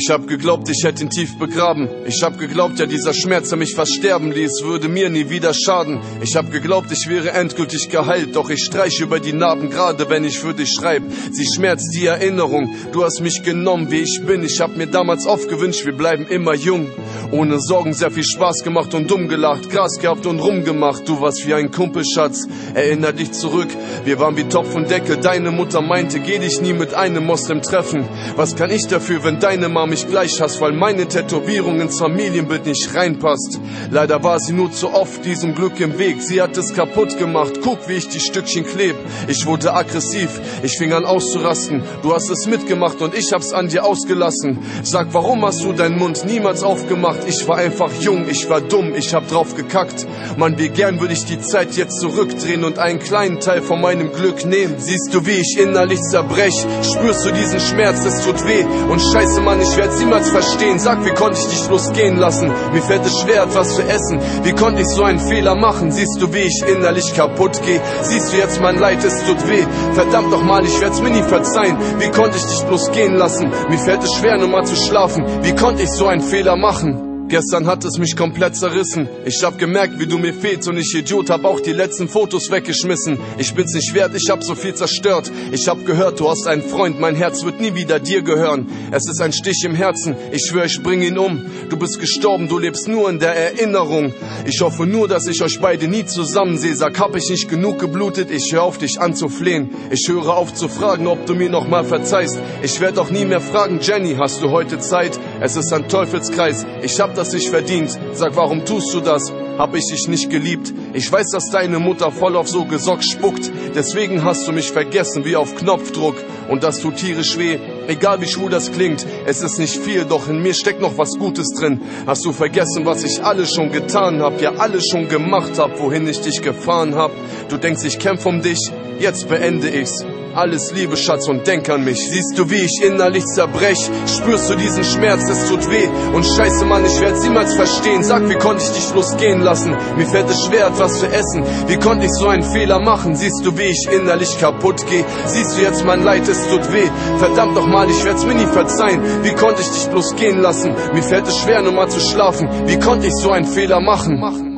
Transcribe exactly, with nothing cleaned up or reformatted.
Ich hab geglaubt, ich hätte ihn tief begraben. Ich hab geglaubt, ja dieser Schmerz, der mich fast sterben ließ, würde mir nie wieder schaden. Ich hab geglaubt, ich wäre endgültig geheilt, doch ich streich über die Narben, gerade wenn ich für dich schreib. Sie schmerzt die Erinnerung, du hast mich genommen, wie ich bin. Ich hab mir damals oft gewünscht, wir bleiben immer jung. Ohne Sorgen, sehr viel Spaß gemacht und dumm gelacht, Gras gehabt und rumgemacht. Du warst wie ein Kumpelschatz, erinner dich zurück. Wir waren wie Topf und Deckel, deine Mutter meinte, geh dich nie mit einem Moslem treffen. Was kann ich dafür, wenn deine Mama mich gleich hasst, weil meine Tätowierung ins Familienbild nicht reinpasst. Leider war sie nur zu oft diesem Glück im Weg, sie hat es kaputt gemacht, guck wie ich die Stückchen kleb. Ich wurde aggressiv, ich fing an auszurasten, du hast es mitgemacht und ich hab's an dir ausgelassen. Sag, warum hast du deinen Mund niemals aufgemacht? Ich war einfach jung, ich war dumm, ich hab drauf gekackt. Mann, wie gern würde ich die Zeit jetzt zurückdrehen und einen kleinen Teil von meinem Glück nehmen. Siehst du, wie ich innerlich zerbrech? Spürst du diesen Schmerz, es tut weh. Und scheiße, Mann, ich werd's niemals verstehen. Sag, wie konnte ich dich bloß gehen lassen? Mir fällt es schwer, etwas zu essen. Wie konnte ich so einen Fehler machen? Siehst du, wie ich innerlich kaputt geh? Siehst du jetzt mein Leid, es tut weh. Verdammt nochmal, ich werd's mir nie verzeihen. Wie konnte ich dich bloß gehen lassen? Mir fällt es schwer, nur mal zu schlafen. Wie konnte ich so einen Fehler machen? Gestern hat es mich komplett zerrissen. Ich hab gemerkt, wie du mir fehlst und ich Idiot hab auch die letzten Fotos weggeschmissen. Ich bin's nicht wert, ich hab so viel zerstört. Ich hab gehört, du hast einen Freund, mein Herz wird nie wieder dir gehören. Es ist ein Stich im Herzen, ich schwör, ich bring ihn um. Du bist gestorben, du lebst nur in der Erinnerung. Ich hoffe nur, dass ich euch beide nie zusammen sehe. Sag, hab ich nicht genug geblutet? Ich hör auf, dich anzuflehen. Ich höre auf zu fragen, ob du mir noch mal verzeihst. Ich werd auch nie mehr fragen, Jenny, hast du heute Zeit? Es ist ein Teufelskreis, ich hab das nicht verdient. Sag, warum tust du das? Hab ich dich nicht geliebt? Ich weiß, dass deine Mutter voll auf so gesockt spuckt. Deswegen hast du mich vergessen wie auf Knopfdruck. Und das tut tierisch weh, egal wie schwul das klingt. Es ist nicht viel, doch in mir steckt noch was Gutes drin. Hast du vergessen, was ich alles schon getan hab? Ja, alles schon gemacht hab, wohin ich dich gefahren hab. Du denkst, ich kämpf um dich? Jetzt beende ich's. Alles Liebe, Schatz, und denk an mich. Siehst du, wie ich innerlich zerbrech? Spürst du diesen Schmerz, es tut weh. Und scheiße, Mann, ich werd's niemals verstehen. Sag, wie konnte ich dich bloß gehen lassen? Mir fällt es schwer, etwas zu essen. Wie konnte ich so einen Fehler machen? Siehst du, wie ich innerlich kaputt geh? Siehst du jetzt mein Leid, es tut weh. Verdammt nochmal, ich werd's mir nie verzeihen. Wie konnte ich dich bloß gehen lassen? Mir fällt es schwer, nur mal zu schlafen. Wie konnte ich so einen Fehler machen?